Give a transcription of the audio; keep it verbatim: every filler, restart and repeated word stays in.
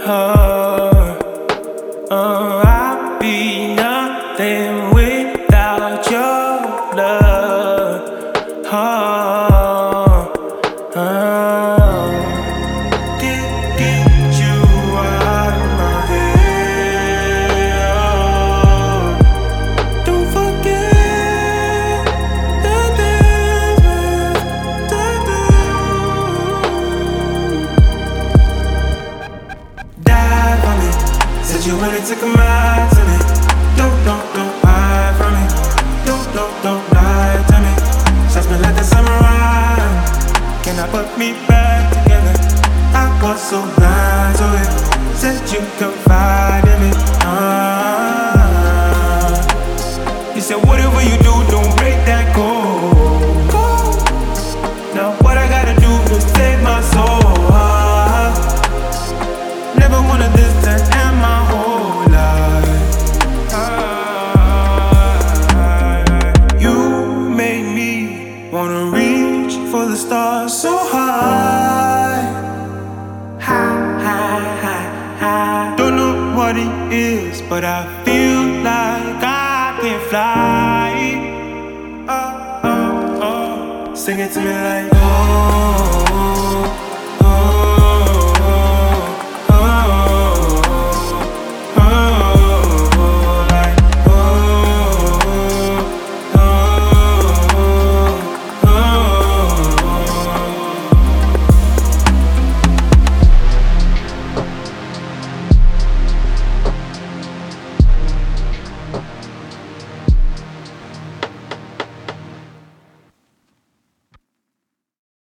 Oh, oh, I'd be nothing without your love. Oh, oh, can't get you out of my head. Oh, don't forget the things we used to do. Die for me, said you wanted to come out to me. Don't, don't, don't hide from me. Don't, don't, don't lie to me. Shots me like the samurai. Can I put me back together? I was so blind to it. Said you confide in me. Ah. You said whatever you do, don't break that code. Now what I gotta do to save my soul? Ah. Never wanted this to end my whole life. You made me wanna reach for the stars so high. High, high, high, high. Don't know what it is, but I feel like I can fly. Oh, oh, oh. Sing it to me like, oh.